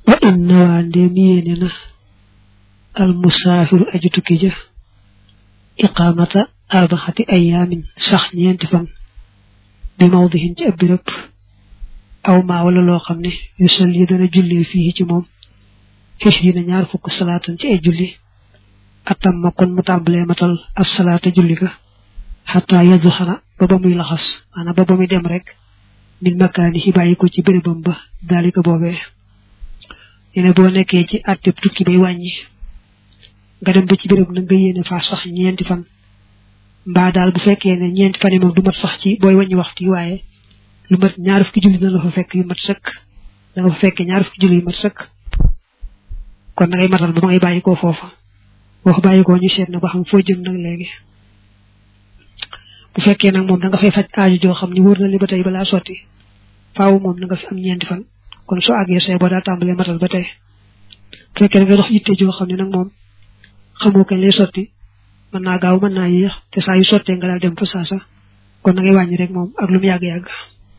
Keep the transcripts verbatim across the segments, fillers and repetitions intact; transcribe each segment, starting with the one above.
wa inna wa ndem yéene na al musaafiru aji tukki ja iqamata arbaxati ayaamin sax ñeenti fan bi mawdihin ci ab birëb aw maa wala loo xam ne yu sal yi dana jullee fii ci moom xis dina ñaar fukk salaatan ci ay julli atam ma kon mu tàmbalee matal as salaata julli ga xataa yaddu xana ba ba muy laxas maanaam ba ba muy dem rek min makkaani yi bàyyi ko ci bérébam ba daalika boobee yene boo nekkee ci àtteb tukki bay wàññi nga dem ba ci béréb na nga yéene faa sax ñeenti fan mbaa daal bu fekkee ne ñeenti fan yi moom du mat sax ci booy wàññi waxtu yi waaye lu mat ñaar fukki julli dina la fa fekk yu mat sëkk da nga fa fekkee ñaar fukki julli yu mat sëkk kon da ngay matal ba ma ngay bàyyi koo foofa boo fa bàyyi koo ñu seet na ba xam foo jëm nag léegi bu fekkee nag moom da nga fay faj aaju joo xam ni wóor na li ba tey balaa sotti faaw moom na nga fi am ñeenti fan kon soo àggee say boo daa tàmbalee matal ba tey bu fekkee da nga dox yitte joo xam ne nag moom xamoo kañ lay sotti mën naa gaaw mën naa yéex te saa yu sottee nga daal dem fa saasa kon na ngay wàññi rek moom ak lu mu yàgg-yàgg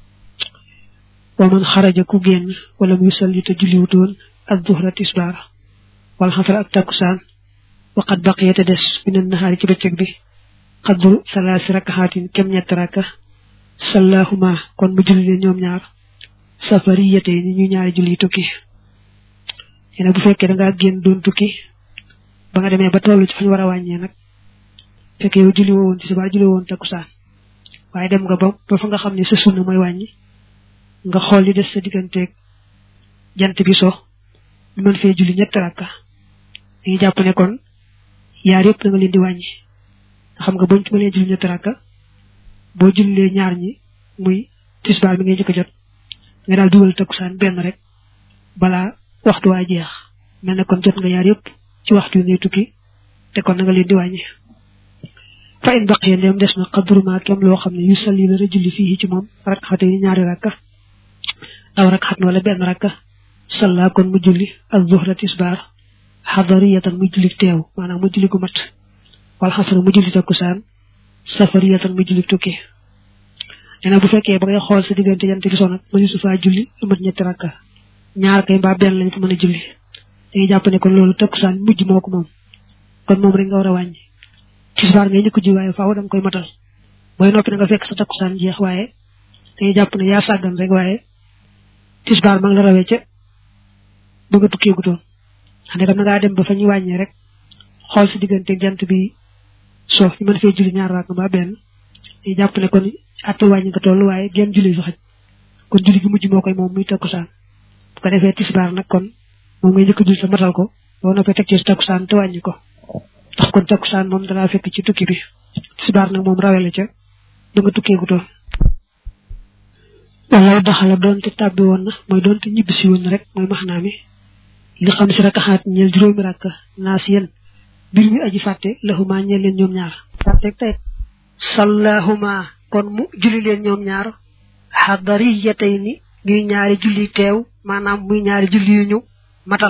wa man xaraja ku génn wala muy salli te julliwutoon ak duhra tisbaar wala xasara ak takkusaan waqat baqiyate des minan nahaari ci bëccëg bi xadru salaasi rakkaxaatin kem ñett rakka sallahuma kon mu julli leen ñoom ñaar safariyate ni ñu ñaari julli tukki yene bu fekkee da ngaa génn doon tukki ba nga demee ba tollu ci fañ war a wàññee nag fekkee yow julli woon ci suba julli woon takkusaan waaye dem nga ba ba fa nga xam ne sa sunna mooy wàññi nga xool li des sa digganteeg jant bi so ñu mën fee julli ñett rakka dañuy jàpp ne kon yaar yëpp da nga leen di wàññi nga xam nga boo ci mënee julli ñett rakka boo jullee ñaar ñi muy tisbaar bi ngay jëkk a jot nga daal dugal takkusaan benn rek balaa waxtu waa jeex mel ne kon jot nga yaar yëpp ci waxtu yi ngay tukki te kon na nga leen di wàññi fa in baqiya ndem des na xadru ma kem loo xam ne yu salli la julli fii ci moom rakxate yi ñaari rakka aw rakxat wala benn rakka salla kon mu julli ak zuhra tisbaar xadariyatan mu julli teew maanaam mu julli gu mat wala xasara mu julli takkusaan safariyatan mu julli tukki nee bu fekkee ba ngay xool sa diggante jant bi so nag mëni su faa julli lu mat ñetti rakka ñaar kay mbaa benn lañ fa mën a julli dañuy jàpp ne kon loolu takkusaan mujj moo ko moom kon moom rek nga war a wàññi tisbaar ngay njëkk ji waaye faaw da nga koy matal booy noppi na nga fekk sa takkusaan jeex waaye dañuy jàpp ne yaa sàggan rek waaye tisbaar ma ngi la rawee ca ba nga tukkee gutoon xam ne kam na ngaa dem ba fa ñu wàññee rek xool si diggante jant bi so ñu mën fee julli ñaar raak mbaa benn dañuy jàpp ne kon atte wàññi nga toll waaye genn julli fi xaj kon julli gi mujj moo koy moom muy takkusaan bu ko defee tisbaar nag kon moom ngay njëkk julli sa matal ko boo noppee teg ci takkusaan te wàññi ko ndax kon takkusaan moom danaa fekk ci tukki bi tisbaar nag moom rawele ca da nga tukkee gutoon wala daxala doonte tàbbi woon na mooy doonte ñibbisi woon na rek mooy maxnaa mi li xam si rakkaxaat ñeel juróomi rakka naas yéen mbir mi aji fàtte lahuma ñeel leen ñoom ñaar fàtte tey sallahuma kon mu julli leen ñoom ñaar xadariyatay ni ñuy ñaari julli teew maanaam muy ñaari julli yu ñu matal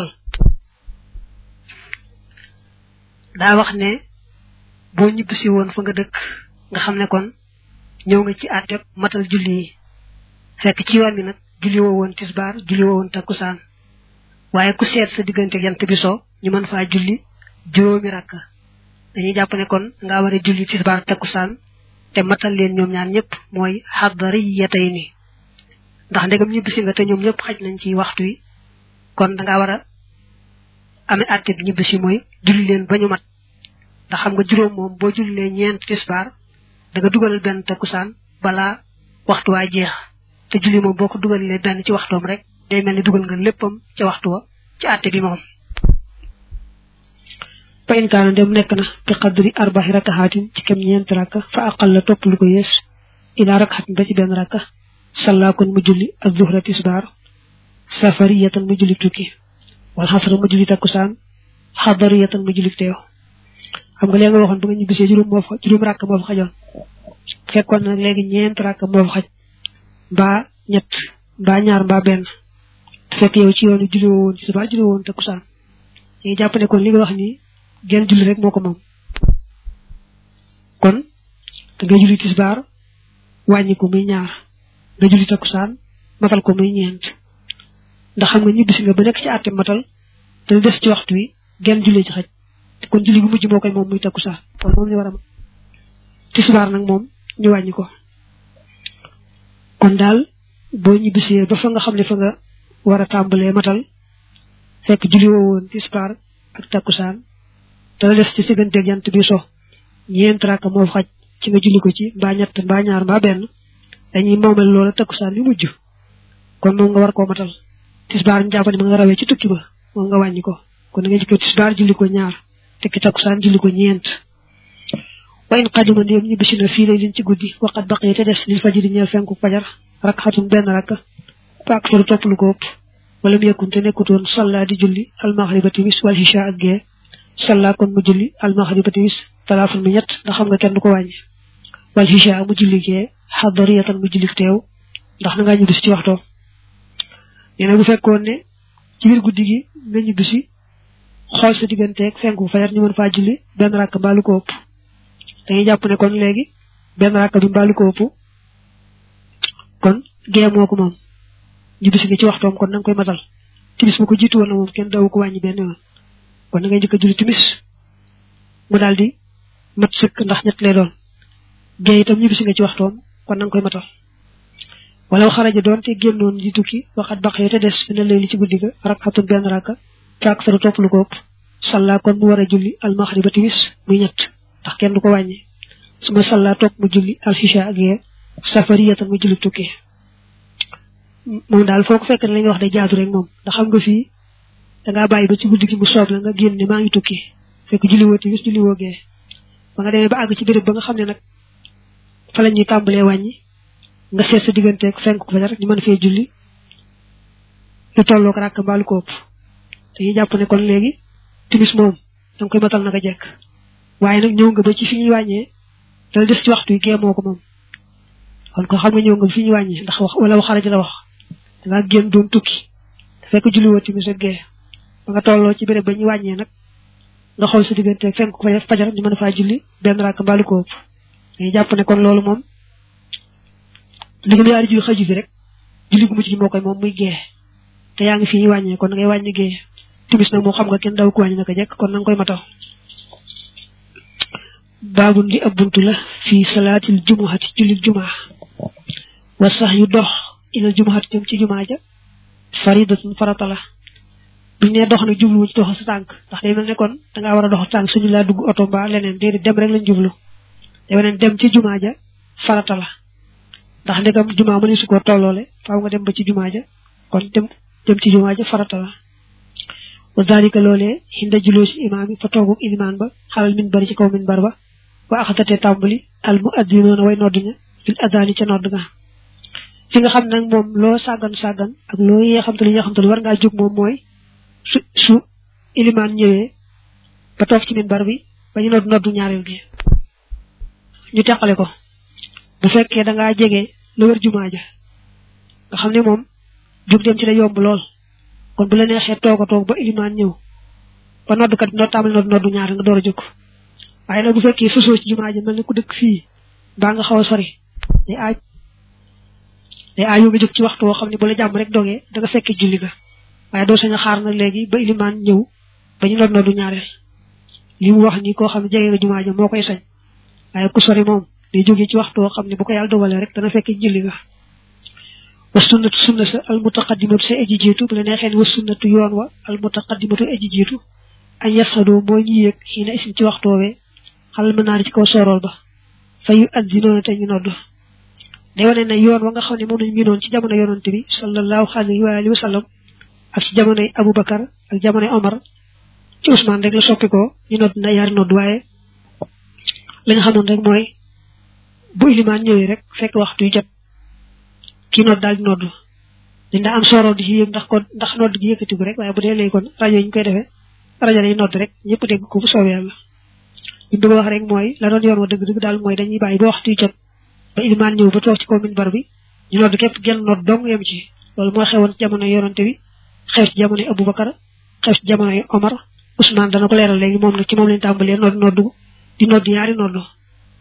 daa wax ne boo ñibbisi woon fa nga dëkk nga xam ne kon ñëw nga ci àtteb matal julli yi fekk ci yoon bi nag julli woo woon tisbaar julli woo woon takkusaan waaye ku seet sa diggante jant bi so ñu mën faa julli juróomi rakka dañuy jàpp ne kon nga war a julli tisbaar takkusaan te matal leen ñoom ñaar ñëpp mooy xadariyatay ni ndax ndegam ñibbisi nga te ñoom ñëpp xaj nañ ci waxtu wi kon da ngaa war a amee àtte bi ñibbisi mooy julli leen ba ñu mat ndax xam nga juróom moom boo jullee ñeent tisbaar da nga dugalal benn takkusaan balaa waxtu waa jeex te julli moom boo ko dugalee benn ci waxtoom rek day mel ni dugal nga léppam ca waxtu wa ci àtte bi moom fa in kaana dem nekk na bi qadri arba'i rakahaatin ci kem ñeent rakka fa aqal la topp lu ko yées ila rakhatin ba ci benn rakka salla kon mu julli ak zuhra tisbaar safariyatan mu julli tukki wal xasra mu julli takkusaan xadariyatan mu julli teew xam nga léegi nga waxoon ba nga ñibbisee juróom moo fa juróom rakka moo fa xajoon fekkoon nag léegi ñeent rakka moo fa xaj mbaa ñett mbaa ñaar mbaa benn te fekk yow ci yoonu julli woon tisbaar julli woon takkusaan dañuy jàpp ne kon li nga wax ni genn julli rek moo ko moom kon da nga julli tisbaar wàññi ko muy ñaar nga julli takkusaan matal ko muy ñeent ndax xam nga ñibbisi nga ba nekk ci àtte matal te des ci waxtu wi genn julli ci xaj kon julli gu mujj moo koy moom muy takkusaan kon moom ñu war a tisbaar nag moom ñu wàññi ko kon daal boo ñibbisee ba fa nga xam ne fa nga war a tàmbalee matal fekk julli woo woon tisbaar ak takkusaan te la des ci sigganteeg jant bi so ñeent rakka moo xaj ci nga julli ko ci mbaa ñett mbaa ñaar mbaa benn dañuy moomal loola takkusaan bi mujj kon moom nga war koo matal tisbaar ñu jàpp ne ma nga rawee ci tukki ba moom nga wàññi ko kon da nga jëkkee tisbaar julli ko ñaar tekki takkusaan julli ko ñeent wa in qadima ndéem ñu bisi na fii lay liñ ci guddi waqat baqi te des lil fajiri ñeel fenku fajar rakxatun benn rakka fa ak faru topp lu ko ëpp wala mu yëkkun te nekkutoon salla di julli almaxriba timis wal hisha ak gee salla kon mu julli almaxriba timis talaafun mi ñett ndax xam nga kenn du ko wàññi wal hisha mu julli gee xadariyatan mu julli teew ndax na ngaa ñibbisi ci waxtoo nee na bu fekkoon ne ci biir guddi gi nga ñibbisi xool sa digganteeg fenku fajar ñu mën faa julli benn rakk mbaalu ko ëpp dañuy jàpp ne kon léegi benn rakk bi mbaalu ko ëpp kon gee moo ko moom ñibbisi nga ci waxtoom kon na nga koy matal timis bu ko jiitu woon na moom kenn daw ko wàññi benn yoon kon da ngay njëkk a julli timis mu daal di mat sëkk ndax ñett lay doon gee itam ñibbisi nga ci waxtoom kon na nga koy matal wala xaraja doon te génnoon di tukki waxat baq yi te des fi ne lay li ci guddi ga rakxatun benn rakka faak saru topp lu ko ëpp salla kon mu war a julli almaxriba timis muy ñett ndax kenn du ko wàññi suma salla topp mu julli alxisha ak yee safariyatan mu julli tukki moom daal foo ko fekk ne la ñuy wax day jaadu rek moom ndax xam nga fii dangaa bàyyi ba ci guddi gi mu soob la nga génn ne maa ngi tukki fekk julli woo timis julli woo gee ba nga demee ba àgg ci béréb ba nga xam ne nag fa la ñuy tàmbalee wàññi nga seet sa digganteeg fenk ko fajar ñu mën fee julli lu tolloo ko rakk mbaalu ko ëpp dañuy jàpp ne kon léegi timis moom danga koy matal naka jekk waaye nag ñëw nga ba ci fi ñuy wàññee dala des ci waxtu yi gee moo ko moom kon ko xam nga ñëw nga ba fi ñuy wàññee ndax wax wala waxara ji la wax dangaa génn doon tukki fekk julli woo timis ak gee ba nga tolloo ci béréb ba ñuy wàññee nag nga xool sa digganteeg fenk ko fajar ñu mën faa julli benn rakk mbaalu ko ëpp dañuy jàpp ne kon loolu moom léegi mu yaari julli xaju fi rek julli gu mucc gi moo koy moom muy gee te yaa ngi fi ñuy wàññee kon da ngay wàññi gee timis nag moo xam nga kenn daw ko wàññi naka jekk kon na nga koy matal baabun li ab buntu la fii salaatil jumuhati julli jumaa wa sax yu dox ilal jumuhati jëm ci jumaa ja faridatun farata la buñ ne dox nag jublu ci dox sa tànk ndax day mel ne kon dangaa war a dox tànk suñu laa dugg oto mbaa leneen déedéet dem rek lañ jublu day weneen dem ci jumaa ja farata la ndax ndegam jumaa mëni su ko tolloole faaw nga dem ba ci jumaa ja kon dem dem ci jumaa ja farata la wa dalika loolee hinda juloo si imaam yi fa toogub ilimaan ba xalal min bari ci kaw min bar ba wa axatate tàmbali al muaddinoona way nodduña fil adaani ca nodd nga fi nga xam nag moom loo sàggan sàggan ak loo yee xam te lu ñee xam te lu war ngaa jóg moom mooy su su ilimaan ñëwee ba toog ci min bar bi ba ñu nodd noddu ñaareel gi ñu teqale ko bu fekkee da ngaa jege la wër jumaa ja nga xam ne moom jóg dem ci la yomb lool kon bu la neexee toog a toog ba ilimaan ñëw ba noddukat bi noo tàmbali noddu noddu ñaar nga door a jóg waaye nag bu fekkee sosoo ci jumaa ja mel ne ku dëkk fii baa nga xaw a sori day aaj day aaju nga jóg ci waxtu woo xam ne bu la jàmm rek dogee da nga fekkee julli ga waaye doo sañ a xaar nag léegi ba ilimaan ñëw ba ñu noddu noddu ñaareel li mu wax ni koo xam ne jege nga jumaa ja moo koy sañ waaye ku sori moom day jógee ci waxtu woo xam ne bu ko yàlla dogalee rek dana fekk julli ga wa sunnatu sunna sa al mutaqaddimatu sa aji jiitu bu la neexee wa sunnatu yoon wa al mutaqaddimatu aji jiitu añ yasxadoo mooy ñu yéeg xii na isin ci waxtu woowee xalal mën naa ci kaw soorool ba fa yu addinoona te ñu nodd day wane ne yoon wa nga xam ne moom lañ miinoon ci jamono yonante bi sallallahu alayhi wa alihi wa sallam ak ci jamonoy Aboubacar ak jamonoy Omar ci Ousmane rek la soppi ko ñu nodd na yaari nodd waaye la nga xamoon rek mooy bu ilimaan ñëwee rek fekk waxtu yu jot kii nodd daal di nodd dañ daa am soorool di ci yéeg ndax kon ndax nodd gi yëkkatiku rek waaye bu dee léegi kon rajo yi ñu koy defee rajo lay nodd rek ñëpp dégg ko bu soobee yàlla li bëgg a wax rek mooy la doon yoon wa dëgg-dëgg daal mooy dañuy bàyyi ba waxtu yu jot ba ilimaan ñëw ba toog ci kaw minbar bi ñu nodd képp genn nodd dong yem ci loolu mooy xewoon ci jamono yonante bi xew ci jamono Aboubacar xew ci jamono Omar Ousmane dana ko leeral léegi moom nag ci moom lañ tàmbalee nodd nodd di nodd ñaari nodd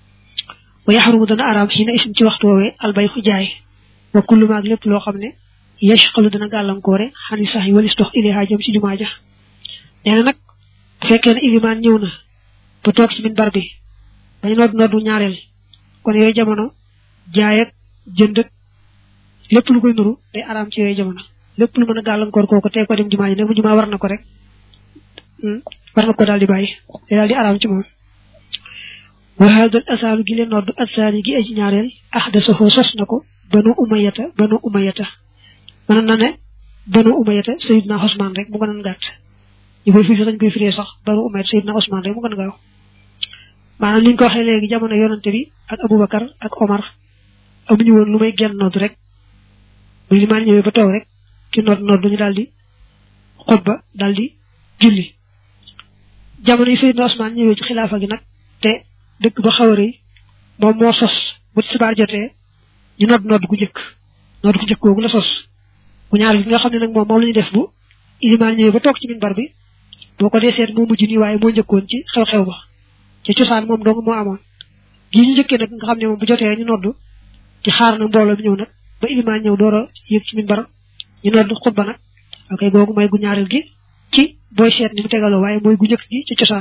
wa yaxrumu dana araam xii na isim ci waxtu woowee albay xu jaay wa kullu maag lépp loo xam ne yashqalu dana gàllankoore xani sax yi walis dox iliha jëm ci jumaa ja nee na nag bu fekkee ne ilimaan ñëw na ba toog ci minbar bi bañ nodd noddu ñaareel kon yooyu jamono jaay ak jënd ak lépp lu koy nuru day araam ci yooyu jamono lépp lu mën a gàllankoor kooku tey ko dem jumaa ji nag bu jumaa war na ko rek war na ko daal di bàyyi day daal di araam ci moom wa hada al asaalu gi leen noddu asaani gi aji ñaareel ahdasahu sos na ko banu umayata banu umayata mën na ne banu umayata sayidna Usmaan rek mu gënoon gàtt ñu koy firi dañ koy firee sax banu umayata sayidna Usmaan rek mu gën gaaw maanaam ni ñu ko waxee léegi jamono yonante bi ak Abubakar ak Omar amuñu woon lu may genn nodd rek bu limaan ñëwee ba taw rek ki nodd nodd ñu daal di xutba daal di julli jamono yi sayidna Usmaan ñëwee ci xilaafa gi nag te dëkk ba xaw a rëy moom moo sos bu tisbaar jotee ñu nodd nodd gu njëkk nodd gu njëkk googu la sos bu ñaar gi nga xam ne nag moom moom la ñu def bu ilimaan ñëwee ba toog ci minbar bi boo ko dee seet moo mujj nii waaye moo njëkkoon ci xew-xew ba ci cosaan moom dong moo amoon gii ñu njëkkee nag nga xam ne moom bu jotee ñu nodd ci xaar na mbooloo bi ñëw nag ba ilimaan ñëw door a yëg ci minbar ñu nodd xutba nag ok googu mooy gu ñaareel gi ci booy seet ni mu tegaloo waaye mooy gu njëkk gi ci cosaan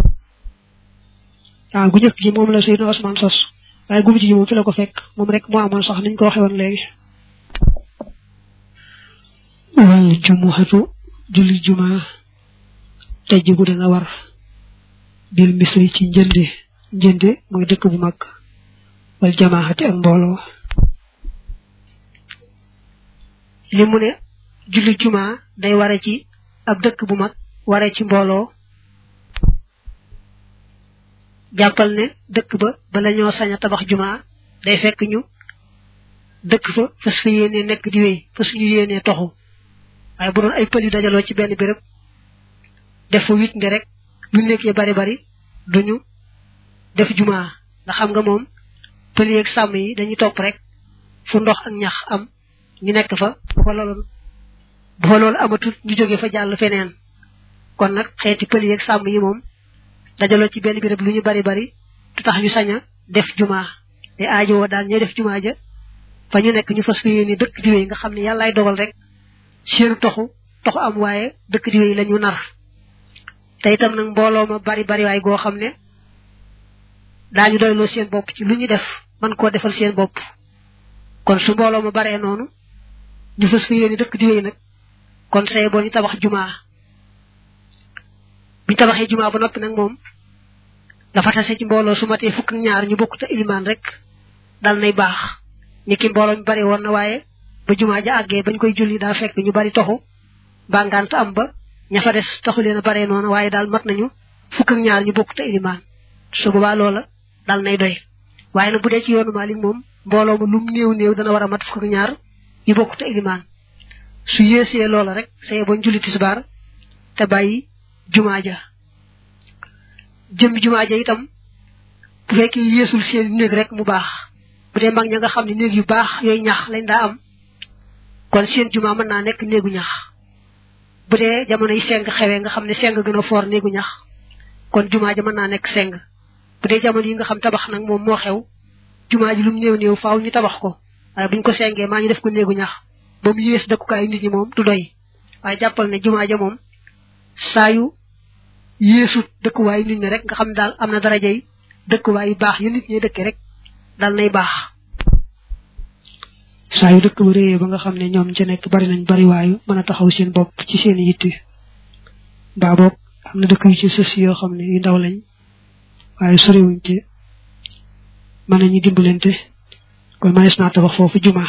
waaw gu njëkk gi moom la Seydina Usmaan sos waaye gu mujj gi moom fi la ko fekk moom rek moo amoon sax niñ ko waxee woon léegi wal jumuhatu julli juma tajibu dana war bil misri ci njënde njënde mooy dëkk bu mag wal jamaahati ak mbooloo li mu ne julli juma day ware ci ab dëkk bu mag ware ci mbooloo jàppal ne dëkk ba bala ñoo sañ a tabax juma day fekk ñu dëkk fa fas fa yéenee nekk di wéy fas ñu yéenee toxu waaye bu doon ay pël yu dajaloo ci benn béréb def fa wit nde rek lu nekk ya bari bari duñu def juma ndax xam nga moom pël yeeg sàmm yi dañuy topp rek fu ndox ak ñax am ñu nekk fa bu fa loolu bu fa loolu amatul ñu jóge fa jàll feneen kon nag xeeti pël yeeg sàmm yi moom dajaloo ci benn béréb lu ñu bari bari tu tax ñu sañ a def juma te aajowoo daal ñooy def juma ja fa ñu nekk ñu fas fa yéene dëkk di wéy nga xam ne yàllaay dogal rek seenu toxu toxu am waaye dëkk di wéy la ñu nar te itam nag mbooloo ma bari bari waay goo xam ne daañu doyloo seen bopp ci lu ñu def man koo defal seen bopp kon su mbooloo ma baree noonu ñu fas fa yéene dëkk di wéy nag kon say boo ñu tabax juma buñ tabaxee juma ba noppi nag moom dafa tase ci mbooloo su matee fukk ak ñaar ñu bokk te ilimaan rek dal nay baax ni ki mbooloo ñu bari woon na waaye ba juma ja àggee bañ koy julli daa fekk ñu bari toxu ba ngant am ba ña fa des taxu leen a baree noonu waaye daal mat nañu fukk ak ñaar ñu bokk te ilimaan su boobaa loola dal nay doy waaye nag bu dee ci yoonu Maalik moom mbooloo ma lum néew néew dana war a mat fukk ak ñaar ñu bokk te ilimaan su yéesee loola rek saye bañ julli tisbaar te bàyyi juma ja jëm juma ja itam bu fekkee yéesul seen néeg rek mu baax bu dee mag ña nga xam ne néeg yu baax yooyu ñax lañ daa am kon seen juma mën naa nekk néegu ñax bu dee jamono yi seng xewee nga xam ne seng gën a foor néegu ñax kon juma ja mën naa nekk seng bu dee jamono yi nga xam tabax nag moom moo xew juma ji lu mu néew néew faaw ñu tabax ko waaye buñ ko sengee maa ñu def ko néegu ñax ba mu yées dëkkukaayu nit ñi moom du doy waaye jàppal ne juma ja moom saa yu yéesut dëkkuwaayu nit ñi rek nga xam ne daal am na daraja yi dëkkuwaay yu baax yu nit ñi dëkke rek dal nay baax saa yu dëkk ba réyee ba nga xam ne ñoom ci nekk bari nañ bari waayu mën a taxaw seen bopp ci seen yitti mbaa boog am na dëkk yu ci sës yoo xam ne yu ndaw lañ waaye soriwuñ ci mën nañu dimbalante kon manees naa tabax foofu juma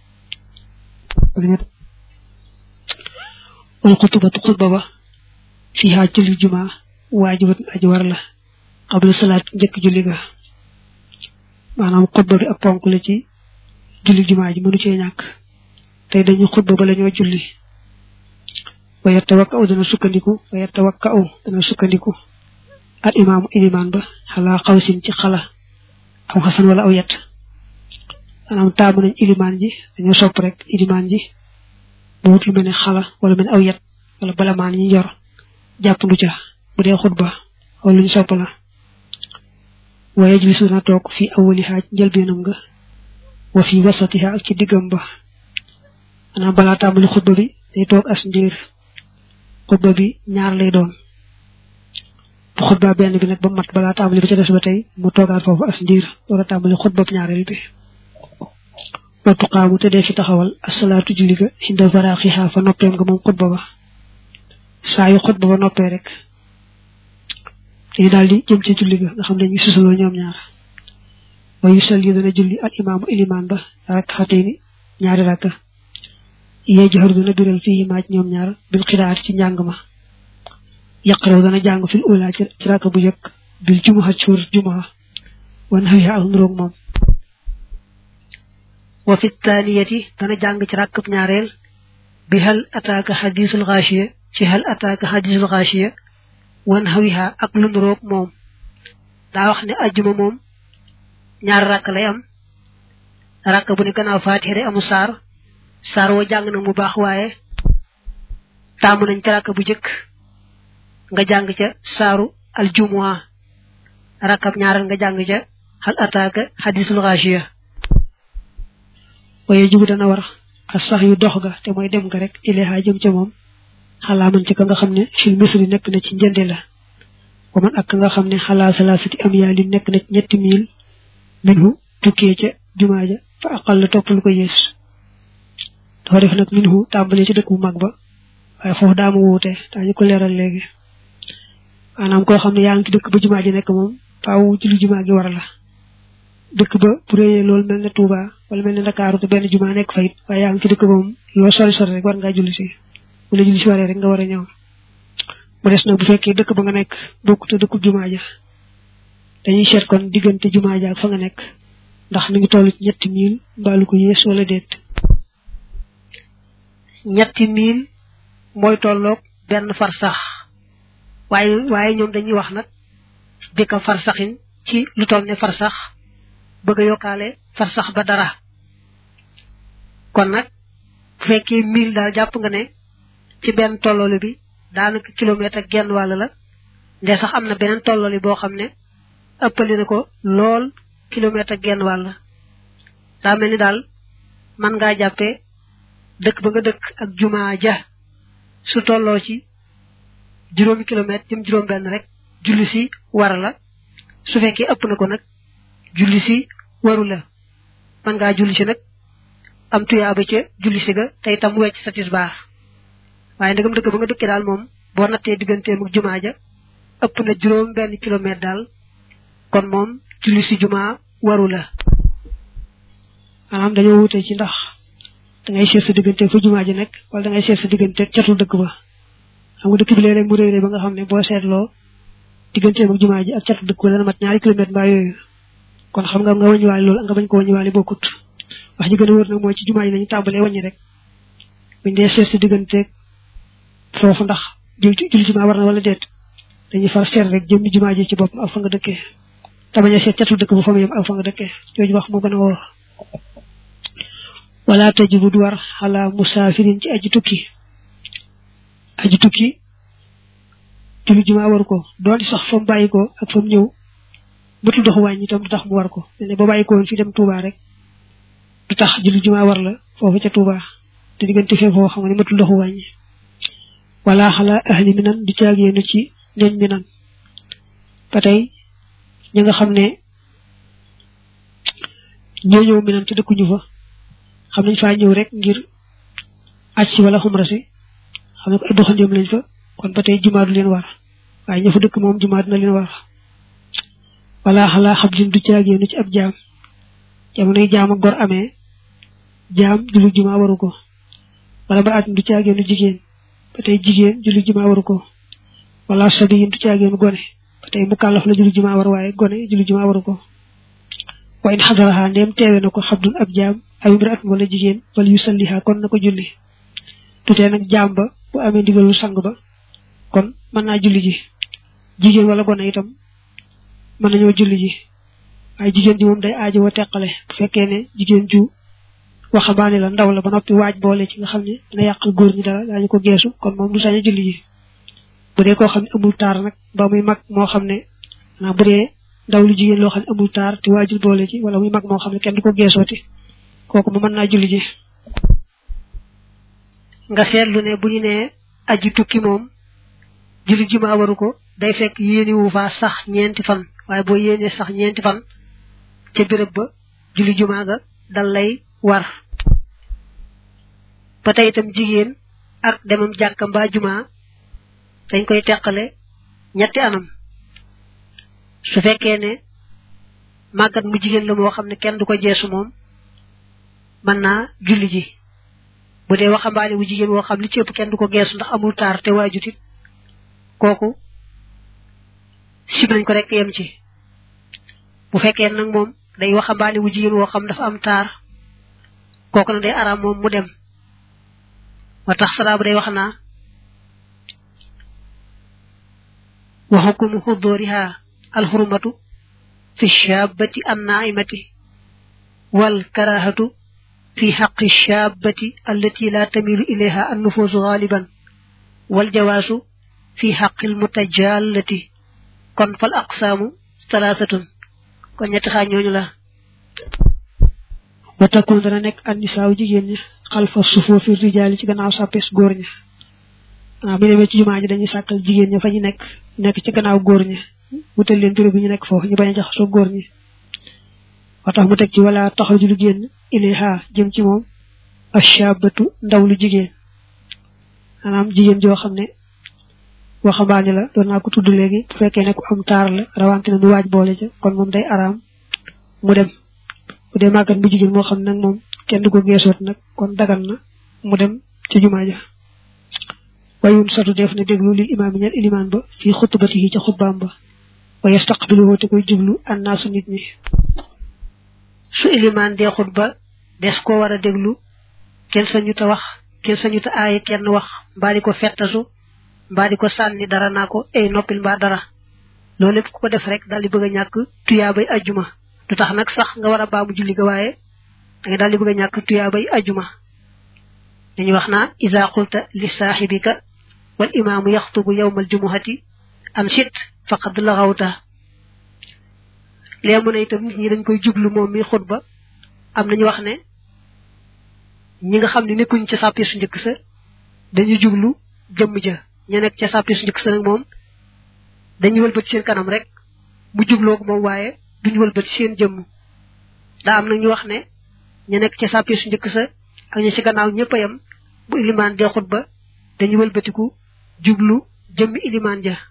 wal xutubatu xutba ba fiha julli juma waajibat aji war la qabla salaat njëkk julli ga maanaam xutba bi ab ponk la ci julli juma ji mënu cee ñàkk tey dañu xutba ba la ñoo julli wa yatawakkau dana sukkandiku wa yatawakkau dana sukkandiku al imaamu ilimaan ba xalaa xawsin ci xala aw xasan wala aw yet maanaam taamu nañ ilimaan ji dañoo sopp rek ilimaan ji bu wut lu mel ne xala wala mel ne aw yet wala balamaan yi yor jàppandu ca bu dee xutba wala lu ñu sopp la wa yajlisu na toog fi awwaliha njëlbeenam nga wa fi wasatiha ak ci diggam ba ana bala tambali khutba bi day tok as ndir khutba bi ñaar lay doon bu khutba benn bi nak ba mat bala tambali bi ci dess ba tay mu togaat fofu as ndir wala tambali khutba ñaarel bi wa tuqamu te def taxawal as-salatu julika hinda faraqiha fa noppem nga mom khutba ba sa yu khutba ba noppé rek day daldi jëm ci julli nga xam dañuy susalo ñom ñaar wa yusalli dana julli al imam iliman ba rak'atayn ñaari rakka ye jahar dana biral fi ma ñom ñaar bil qiraat ci njang ma yaqra dana jang fil ula ci rakka bu jek bil jumuha chur jumuha wan hayya al nuruk mom wa fi thaniyati dana jang ci rakkab ñaarel bi hal ataka hadithul ghashiya ci hal ataka hadithul ghashiya wan hawiha ak lu nuruk mom da wax ni aljuma mom ñaar rak lay am rak bu ni gannaaw fatiha amu sar sar wo jang na mu bax waye tamu nañ ci rak bu jëk nga jang ca saru aljumwa rakab ñaaral nga jang ca hal ataka hadithul ghashiya waye jibu dana war as-sax yu dox ga te moy dem ga rek ilaha jëm ca mom xala man ci ka nga xamne fil misri nek na ci njende la wa man ak nga xamne xala salasati amyali nek na ci ñetti mil minhu tukke ca jumaaja fa aqall topul ko yes do def nak minhu tambali ci dekk bu mag ba way fofu daamu wote tañu ko leral legi anam ko xamne yaangi dekk bu jumaaji nek mom faawu ci lu jumaa gi war la dekk ba bu reeyé lol melni Touba wala melni Dakar te ben jumaa nek fayit way yaangi dekk mom lo sori sori rek war nga julli ci wala julli ci waré rek nga wara ñew mu dess nak bu fekke dekk ba nga nek bokku te dekk jumaaja dañuy xet kon digënté jumaaja ak fa nga nek ndax mi ngi tollu ci ñetti mil balu ko yees wala det ñetti mil moy tollok ben farsax waye waye ñom dañuy wax nak bika farsaxin ci lu toll ne farsax bëgg yokale farsax ba dara kon nak bu fekke mil dal japp nga ne ci ben tollolu bi danaka kilomètre ak genn wala la ndé sax amna benen tollolu bo xamné ëppali nako lool kilomètre ak genn wala da melni dal man nga jappé dëkk ba nga dëkk ak jumaa ja su tollo ci juróomi kilomètre jëm juróom benn rek julli ci war la su fekkee ëpp na ko nag julli ci waru la man nga julli ci nag am tuyaaba ca julli ci ga tay tam wecc sa tisbaar waaye ndegam dëkk ba nga dëkkee daal moom boo nattee digganteem ak jumaa ja ëpp na juróom benn kilomètre daal kon moom julli ci jumaa waru la maanaam dañoo wute ci ndax da ngay seet sa diggante fu jumaa ji nekk wala da ngay seet sa diggante catul dëkk ba xam nga dëkk bi léeg-léeg mu réy ba nga xam ne boo seetloo digganteem ak jumaa ji ak catul dëkk ba dana mat ñaari kilomètre mbaa yooyu kon xam nga nga wàññiwaale loolu nga bañ ko wàññiwaale bokkut wax ji gën a wër nag mooy ci jumaa ji lañu tàmbalee wàññi rek buñ dee seet sa diggante foofu ndax julli jumaa war na wala déet dañuy far seet rek jëmmi jumaa ji ci bopp ak fa nga dëkkee te bañ a seet catul dëkk ba fa mu yem ak fa nga dëkkee jooju wax moo gën a wóor wala tajibu duwar ala musafirin ci aji tukki aji tukki julli juma war ko doon sax fam bayiko ak fam ñew bëtu dox wañi tam tax mu war ko ne ba bayiko fi dem Touba rek du tax julli juma war la fofu ca Touba te digënté fe fo xam nga mëtul dox wañi wala hala ahli minan du ciagenu ci ñen minan patay ñi nga xamne ñoo ñew minan ci dekk ñu fa xam nañ fa ñew rek ngir acci wala xumra ci xam ko ay doxandem lañ fa kon batay juma du leen war waye ñefu dëkk mom juma dina leen war wala hala habdin du ciagenu ci ab jaam jamonoy jaam ak gor amé jaam julli juma waru ko wala ba at du ciagenu jigéen batay jigéen julli juma waru ko wala sabiyin du ciagenu gone batay mukallaf la julli juma war waye gone julli juma waru ko wa in hadaraha ndem teewé nako habdun ab jaam ay birat wala jigen wal yusalliha kon nako julli tuté nak jamba bu amé digalu sang ba kon man na julli ji jigen wala gona itam man nañu julli ji ay jigen ji mom day aaji wa tekkale bu fekké né jigen ju waxabaane la ndaw la ba nopi waaj boole ci nga xamni dina yaqal goor ñi dara dañu ko geesu kon mom du sañu julli ji bu dé ko xamni amul tar nak ba muy mag mo xamné na bu dé ndaw lu jigen lo xamni amul tar ti waajul boole ci wala muy mag mo xamni kenn du ko geesoti koku mu mën na julli ji nga seetlu ne bu ñu nee aji tukki moom julli jumaa waru ko day fekk yéeni wu fa sax ñeenti fan waaye boo yéenee sax ñeenti fan ca béréb ba julli jumaa ga dal lay war ba tey itam jigéen ak demam jàkka mbaa jumaa dañ koy teqale ñetti anam su fekkee ne màggat mu jigéen la moo xam ne kenn du ko jeesu moom mën naa julli ji bu dee waxambaane wu jigéen woo xam li ci ëpp kenn du ko geesu ndax amul taar te waajutit kooku sib nañ ko rek yem ci bu fekkee nag moom day waxambaane wu jigéen woo xam dafa am taar kooku nag day araam moom mu dem moo tax saraabu day wax naa wa hukumu huduriha alxurmatu fi shaabati annaimati wal karahatu fi xaqi shaabati allati la tamilu ilayha annufusu galiban wal jawaasu fi xaqi almutajallati kon fal aqsaamu salaasatun kon ñetti xaaj ñooñu la wa takun dana nekk annisaaw jigéen ñi xalfa sufuufi rijaali ci gannaaw sàppes góor ñi waaw bu demee ci jumaa ji dañuy sàkkal jigéen ñi fa ñu nekk nekk ci gannaaw góor ñi wutal leen béréb bi ñu nekk foofu ñu bañ a jaxasoo góor ñi wa tax mu teg ci wala taxaw lu génn ilayha jëm ci moom ashabatu ndaw lu jigéen maanaam jigéen joo xam ne waxambaane la doon naa ko tudd léegi bu fekkee ne ku am taar la rawante na mu waaj boole ca kon moom day araam mu dem bu dee màggat bu jigéen moo xam ne nag moom kenn du ko geesoot nag kon dagan na mu dem ci jumaa ja wayun satu def ne déglu lil imaam ñal ilimaan ba fii xutbatihi ca xutbaam ba wa yastaqbiluhu te koy jublu annaasu nit ñi su ilimaan dee xutba des ko war a déglu kenn sañu ta wax kenn sañu ta aaye kenn wax mbaa di ko fettasu mbaa di ko sànni dara naa ko ay noppil mbaa dara loolu lépp ku ko def rek daal di bëgg a ñàkk tuyaabay ajjuma du tax nag sax nga war a baamu julli ga waaye da nga daal di bëgg a ñàkk tuyaabay ajjuma dañuy wax naa iza qulta li saaxibika wal imaamu yaxtubu yawmal jumuhati an shit faqad laxawta léegi mu ne itam nit ñi dañ koy jublu moom mi xutba am nañu wax ne ñi nga xam ne nekkuñ ca sàppi su njëkk sa dañuy jublu jëmm ja ña nekk ca sàppi su njëkk sa nag moom dañuy wëlbati seen kanam rek mu jubloo ko moom waaye duñu wëlbati seen jëmm daa am nag ñu wax ne ña nekk ca sàppi su njëkk sa ak ña ci gannaaw ñëpp a yem bu ilimaan dee xutba dañuy wëlbatiku jublu jëmmi ilimaan ja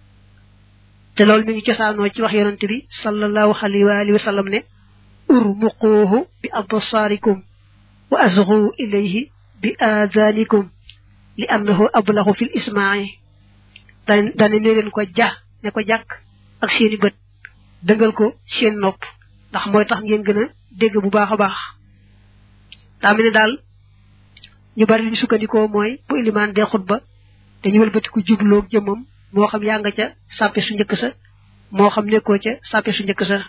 te loolu mi ngi cosaanoo ci wax yonante bi sallallahu alayhi wa alihi wa sallam ne urmuquhu bi absaarikum wa asghu ilayhi bi aadaanikum li annahu ablahu fil ismaai dan dane ne leen ko ja ne ko jàkk ak seeni bët dëngal ko seen nopp ndax mooy tax ngeen gën a dégg bu baax a baax daa mel ne daal ñu bari li ñu sukkandikoo mooy bu ilimaan dee xutba dañu wëlbatiku jubloog jëmmam moo xam yaa nga ca sàppe su njëkk sa moo xam nekkoo ca sàppe su njëkk sa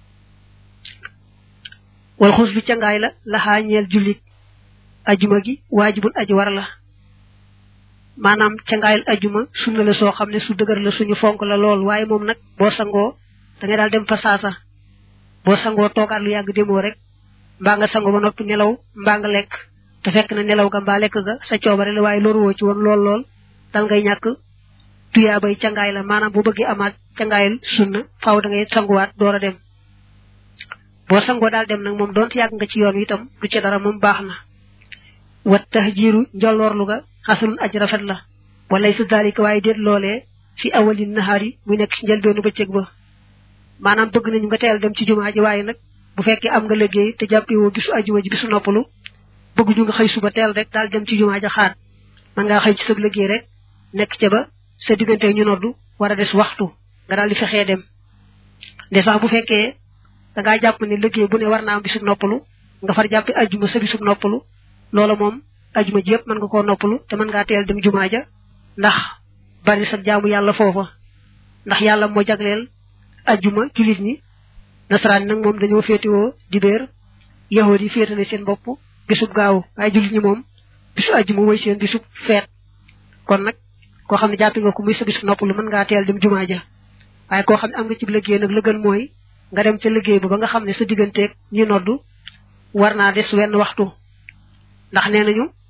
wal xus bi cangaay la laxaa ñeel jullit ajuma gi waajibul aji war la maanaam cangaayal ajuma sunna la soo xam ne su dëgër la suñu fonk la lool waaye moom nag boo sangoo da ngay daal dem fa saasa boo sangoo toogaat lu yàgg demoo rek mbaa nga sangoo ba noppi nelaw mbaa nga lekk te fekk na nelaw ga mbaa lekk ga sa coobare la waaye loruwoo ci woon lool lool dal ngay ñàkk tuyaabay cangaay la maanaam bu bëggee amaat cangaayal sunna faaw da ngay sanguwaat door a dem boo sangoo daal dem nag moom doonte yàgg nga ci yoon wi itam du ca dara moom baax na wat tahjiru njolloorlu ga xasanun aj rafet la walay su daalika waaye déet loolee fi awalin nahaari muy nekk ci njëlbeenu bëccëg ba maanaam bëgg nañu nga teel dem ci jumaa ji waaye nag bu fekkee am nga liggéey te jàppewoo bisu ajuma ji bisu noppalu bëgg ñu nga xëy suba teel rek daal dem ci jumaa ja xaat man ngaa xëy ci sa liggéey rek nekk ca ba sa diggante ñu noddu war a des waxtu nga daal di fexee dem de sax bu fekkee da ngaa jàpp ne liggéey bu ne war naa am bisub noppalu nga far jàppi ajuma sa bisub noppalu loola moom ajuma ji yëpp mën nga koo noppalu te mën ngaa teel dem jumaa ja ndax bari sa jaamu yàlla foofa ndax yàlla moo jagleel ajuma jullit ñi nasaraan nag moom dañoo féetewoo dibéer yahood yi féetale seen bopp bisub gaaw waaye jullit ñi moom bisu ajuma mooy seen bisub feet kon nag koo xam ne jàppi nga ko muy sa bisub noppalu mën ngaa teel dem jumaa ja waaye koo xam ne am nga ci liggéey nag la gën mooy nga dem ca liggéey ba ba nga xam ne sa digganteeg ñi noddu war naa des wenn waxtu ndax nee nañu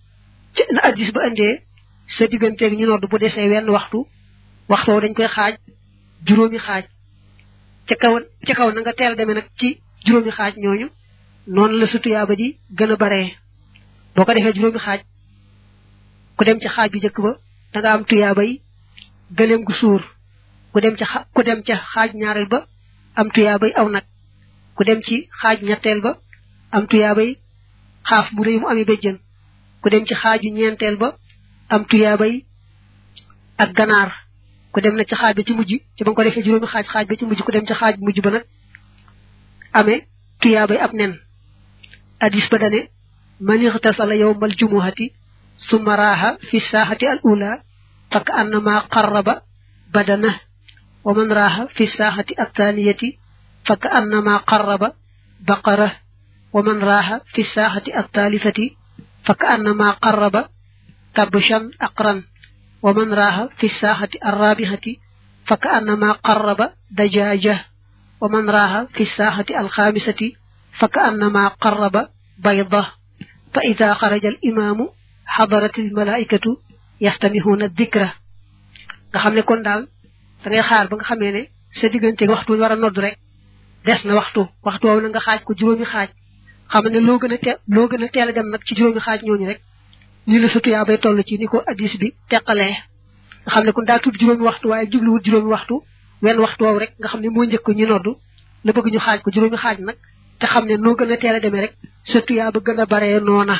na hadis ba andee sa digganteeg ñu nodd bu desee wenn waxtu waxtu dañ koy xaaj juróomi xaaj ca kaw ca kaw na nga teel demee nag ci juróomi xaaj ñooñu noonu la sa tuyaaba di gën a baree boo ko defee juróomi xaaj ku dem ci xaaj bu njëkk ba da nga am tuyaaba yi gëleem gu suur ku dem ca ku dem ca xaaj ñaareel ba am tuyaaba yi aw nag ku dem ci xaaj ñetteel ba am tuyaaba yi xaaf bu rëy mu amee béjjën ku dem ci xaaju ñeenteel ba am tuyaaba yi ak ganaar ku dem na ci xaaj ba ci mujj ci ba nga ko defee juróomi xaaj xaaj ba ci mujj ku dem ci xaaj mujj ba nag amee tuyaaba yi ab nen hadis ba dane man ixtasala yawmal jumuhati summa raaha fi saaxati al ula fak annama qarraba badana wa man raaha fi saaxati al thaniyati fak annama qarraba baqara wa man raaha fi saaxati al thalithati fak annama qarraba kabshan aqran wa man raaha fi saaxati al rabihati fak annama qarraba dajaja wa man raaha fi saaxati al khamisati fak annama qarraba bayda fa ida xaraja al imaamu xadaratil malaikatu yastamihuna dikra nga xam ne kon daal da ngay xaar ba nga xamee ne sa diggante waxtu war a nodd rek des na waxtu waxtu woowu na nga xaaj ko juróomi xaaj xam ne loo gën a te loo gën a teel a dem nag ci juróomi xaaj ñooñu rek lii la sa tuyaa bay toll ci ni ko hadis bi teqalee nga xam ne kon daa tudd juróomi waxtu waaye jubluwut juróomi waxtu wenn waxtu woowu rek nga xam ne moo njëkk ñu nodd la bëgg ñu xaaj ko juróomi xaaj nag te xam ne noo gën a teel a demee rek sa tuyaa ba gën a baree noona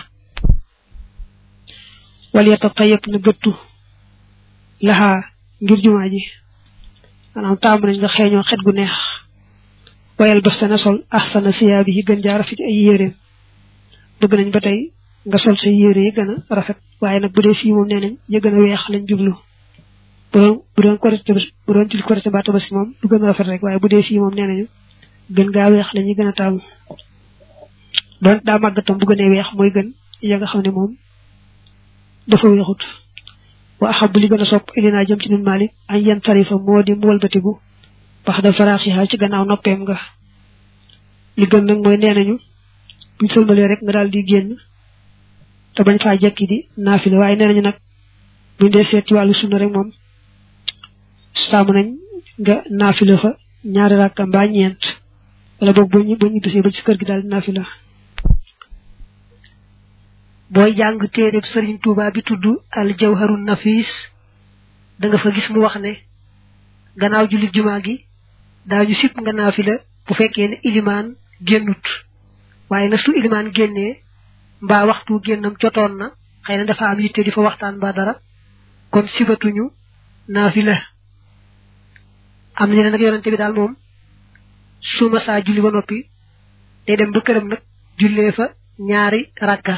wal yatatayab na gëttu laxaa ngir jumaa ji maanaam taamu nañ nga xeeñoo xet gu neex wayal basta na sol ahsana siyaabi yi gën jaa rafet ay yéreem bëgg nañ ba tey nga sol sa yére yi gën a rafet waaye nag bu dee fii moom nee nañ ya gën a weex lañ jublu bu doon bu doon korité bu doon til korité mbaa tabaski moom du gën a rafet rek waaye bu dee fii moom nee nañu gën gaa weex la ñuy gën a taamu doon daa màggatam bu gënee weex mooy gën ya nga xam ne moom dafa weexut wa axabu li gën a sopp ilinaa jëm ci nun Malik añ yan tarifa moo di mu walbatigu bax da faraaxiha ci gannaaw noppeem nga li gën nag mooy nee nañu buñ sëlmalee rek nga daal di génn te bañ faa jekki di naafile waaye nee nañu nag buñ dee seet ci wàllu sunna rek moom saamu nañ nga naafile fa ñaari rakka mbaa ñeent wala boog boo ñu boo ñu bisee ba ci kër gi daal di naafila booy jàng téereb Sëriñ Tuuba bi tudd al jawharun nafis da nga fa gis mu wax ne gannaaw jullit jumaa gi daañu sip nga naafila bu fekkee ne ilimaan génnut waaye na su ilimaan génnee mbaa waxtu génnam jotoon na xëy na dafa am yitte di fa waxtaan mbaa dara kon sibatuñu naafila am na nag yonante bi daal moom su ma saa julli ba noppi day dem ba këram nag jullee fa ñaari rakka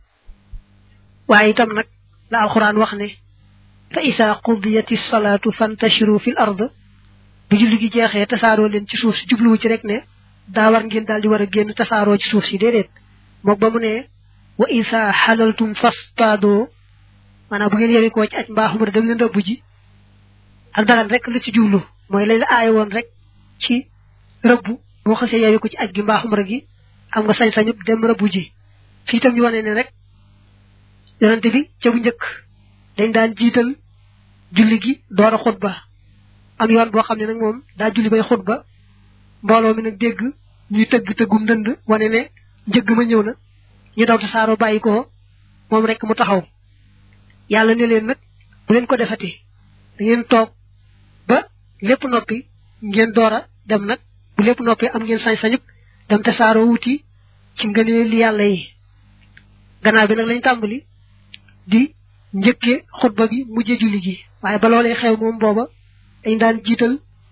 waaye itam nag la alquran wax ne fa isa qudiyati salaatu fantashiru fil ard bu julli gi jeexee tasaaroo leen ci suuf si jubluwu ci rek ne daa war ngeen daal di war a génn tasaaroo ci suuf si déedéet mook ba mu ne wa isa xalaltum fastaadoo maanaam bu ngeen yewi koo ci aj mbaaxum rek dem leen rëbb ji ak dagan rek la ci jublu mooy lañ la aaye woon rek ci rëbb boo xasee yewi ko ci aj gi mbaaxum rek gi am nga sañ-sañu dem rëbb ji fii itam ñu wane ne rek yonante bi ca bu njëkk dañ daan jiital julli gi door a xutba am yoon boo xam ne nag moom daa julli bay xutba mbooloo mi nag dégg ñuy tëgg tëggum ndënd wane ne njëgg ma ñëw na ñu daw tasaaroo bàyyi ko moom rek mu taxaw yàlla ne leen nag bu leen ko defati da ngeen toog ba lépp noppi ngeen door a dem nag bu lépp noppi am ngeen sañ-sañu dem tasaaroo wuti ci ngëneel li yàlla yi gannaaw bi nag lañ tàmbali di njëkke xutba bi mujjé julli gi waaye ba loolee xew moom booba dañ daan jiital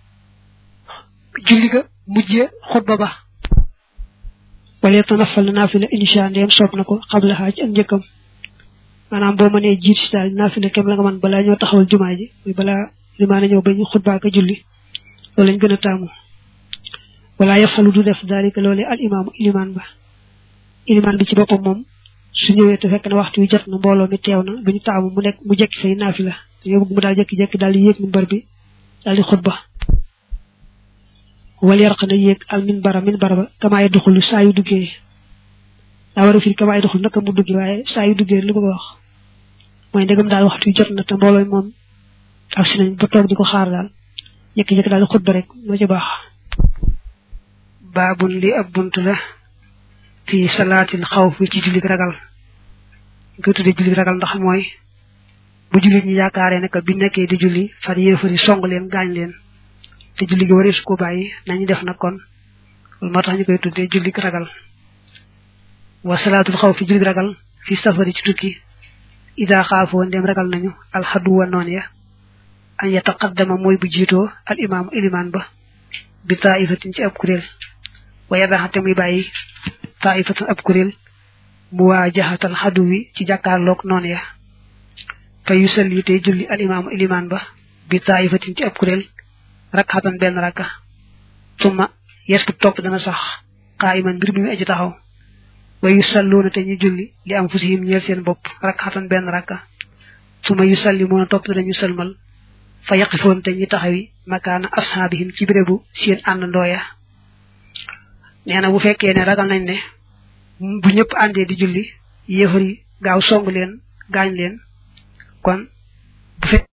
julli ga mujjé xutba ba wala tanafal naafila insha ndem sopp na ko xablaha ci ak njëkkam maanaam boo mënee jiit si daal naafila kem la nga man balaa ñoo taxawal jumaa ji muy balaa limaana ñëw ba ñu xutba ka julli loolu lañ gën a taamu wala yafalu du def daalika loolee al imaamu ilimaan ba ilimaan bi ci boppam moom su ñëwee te fekk na waxtu wi jot na mbooloo mi teew na duñu taamu mu nekk mu jekki fay naafila dañoo bëgg mu daal jekki-jekki daal di yéeg minbar bi daal di xutba wala yarqa na yéeg al minbara minbar ba kamaay duxul saa yu duggee daa war a firi kamaay duxul naka mu duggee waaye saa yu duggee li bëgg a wax mooy ndegam daal waxtu jot na te mbooloo moom ak si nañ ba toog di ko xaar daal yëkki-yëkki daal xutba rek moo ci baax baabun li ab bunt la fii salaatil xawf ci julli ragal ñu koy tuddee julli ragal ndax mooy bu jullit ñi yaakaaree ne que bi nekkee di julli far yéefari song leen gaañ leen te julli gi waree su ko bàyyi nañu def nag kon loolu moo tax ñu koy tuddee julli ragal wa salaatul xawf julli ragal fi safari ci tukki ida xaafoo ndem ragal nañu alxaduwa noon ya an yataqaddama mooy bu jiitoo al imaamu ilimaan ba bi taifatin ci ab kuréel wa yadaxate muy bàyyi taifatan ab kuréel muwaajahatal xaduwi ci jàkkaarloog noon ya fa yusalli tey julli al imaamu ilimaan ba bi taifatin ci ab kuréel rakxatan benn rakka summa yes bu topp dana sax qaa'iman mbir mi mu aji taxaw wa yusalluuna te ñu julli li anfusihim ñeel seen bopp rakxatan benn rakka summa yusallimuuna topp dañu sëlmal fa yaqifoon te ñu taxawi makaana ashaabihim ci bérébu seen àndandoo ya nee na bu fekkee ne ragal nañ ne bu ñëpp àndee di julli yéefar yi gaaw song leen gaañ leen kon bu fekk